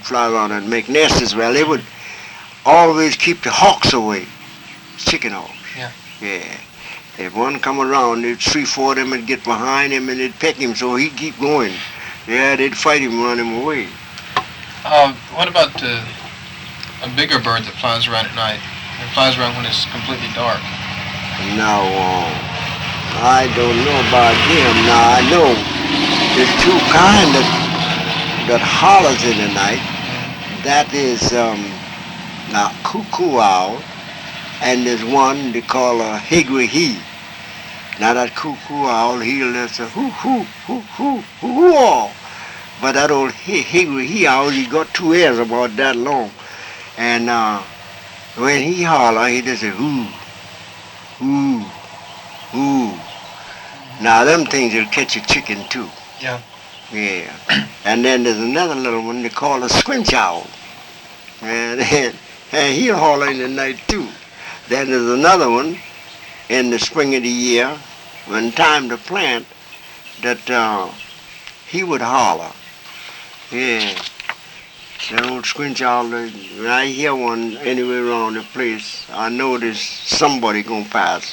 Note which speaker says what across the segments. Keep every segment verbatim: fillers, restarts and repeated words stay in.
Speaker 1: fly around and make nests as well. They would always keep the hawks away, chicken hawks.
Speaker 2: Yeah.
Speaker 1: Yeah. If one come around, they'd three, four of them would get behind him and they'd peck him so he'd keep going. Yeah, they'd fight him, run him away.
Speaker 2: Uh, what about uh, a bigger bird that flies around at night? It flies around when it's completely dark.
Speaker 1: Now, uh, I don't know about them. Now, I know there's two kind that, that hollers in the night. That is um, a cuckoo owl, and there's one they call a higgy-hee. Now, that cuckoo owl, he'll just say, hoo, hoo, hoo, hoo, hoo, hoo. But that old higgy-hee owl, he got two ears about that long. And uh, when he holler, he just say, hoo, hoo, hoo. Now, them things will catch a chicken, too.
Speaker 2: Yeah.
Speaker 1: Yeah. And then there's another little one they call a squinch owl. And, and, and he'll holler in the night, too. Then there's another one in the spring of the year, when time to plant, that uh, he would holler. Yeah. That old squinch owl, when I hear one anywhere around the place, I know there's somebody gonna pass.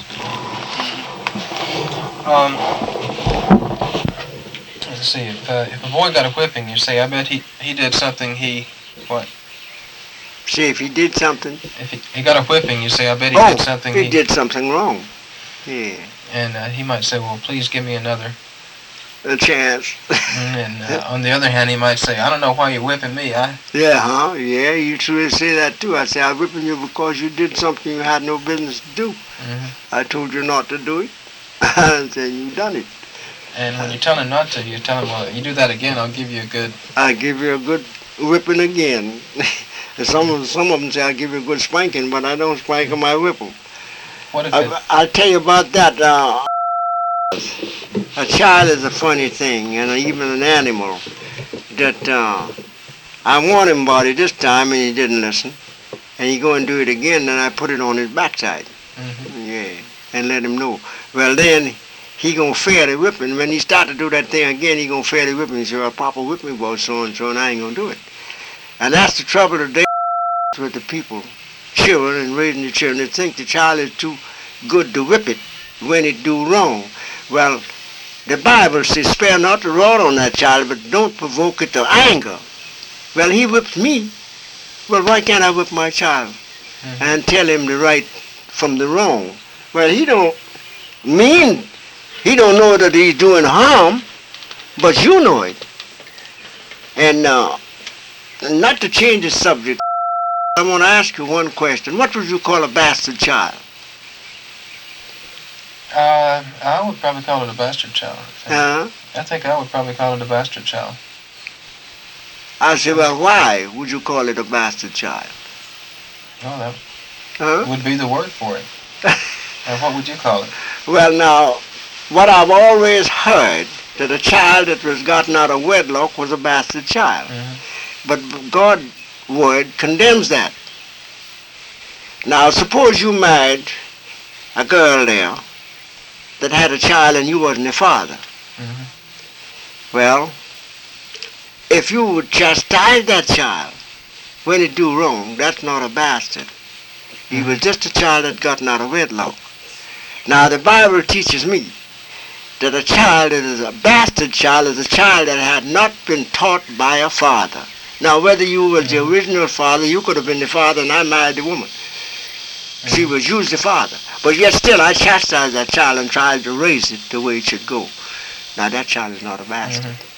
Speaker 2: Um, let's see, if, uh, if a boy got a whipping, you say, I bet he, he did something he, what?
Speaker 1: See, if he did something.
Speaker 2: If he, he got a whipping, you say, I bet he
Speaker 1: oh,
Speaker 2: did something
Speaker 1: he,
Speaker 2: he
Speaker 1: did something wrong. Yeah.
Speaker 2: And uh, he might say, well, please give me another.
Speaker 1: A chance.
Speaker 2: And uh, on the other hand, he might say, I don't know why you're whipping me. I...
Speaker 1: Yeah, huh? Yeah, you should say that too. I say, I'm whipping you because you did something you had no business to do.
Speaker 2: Mm-hmm.
Speaker 1: I told you not to do it. I said, you done it.
Speaker 2: And when you tell him not to, you tell him, well, you do that again, I'll give you a good...
Speaker 1: I give you a good whipping again. And some of, some of them say, I give you a good spanking, but I don't spank them, I whip them.
Speaker 2: What if
Speaker 1: I,
Speaker 2: it...
Speaker 1: I'll tell you about that. Uh, a child is a funny thing, and even an animal. That uh, I warned him about it this time, and he didn't listen. And he go and do it again, and I put it on his backside.
Speaker 2: Mm-hmm.
Speaker 1: Yeah, and let him know. Well, then he gonna fairly whip him. When he start to do that thing again, he gonna fairly whip him. He say, well, Papa whipped me about so and so, and I ain't gonna do it. And that's the trouble today with the people, children, and raising the children. They think the child is too good to whip it when it do wrong. Well, the Bible says, spare not the rod on that child, but don't provoke it to anger. Well, he whipped me. Well, why can't I whip my child mm-hmm. and tell him the right from the wrong? Well, he don't mean, he don't know that he's doing harm, but you know it. And uh, not to change the subject, I want to ask you one question. What would you call a bastard child?
Speaker 2: Uh, I would probably call it a bastard child. I think.
Speaker 1: Uh-huh.
Speaker 2: I think I would probably call it a bastard child.
Speaker 1: I said, well, why would you call it a bastard child?
Speaker 2: Well, that
Speaker 1: huh?
Speaker 2: would be the word for it. And what would you call it?
Speaker 1: Well, now, what I've always heard, that a child that was gotten out of wedlock was a bastard child. Mm-hmm. But God's word condemns that. Now, suppose you married a girl there that had a child and you wasn't the father.
Speaker 2: Mm-hmm.
Speaker 1: Well, if you would chastise that child when it do wrong, that's not a bastard. He mm-hmm. was just a child that gotten out of wedlock. Now, the Bible teaches me that a child that is a bastard child is a child that had not been taught by a father. Now, whether you was the original father, you could have been the father and I married the woman. She was used the father. But yet still I chastised that child and tried to raise it the way it should go. Now that child is not a bastard. Mm-hmm.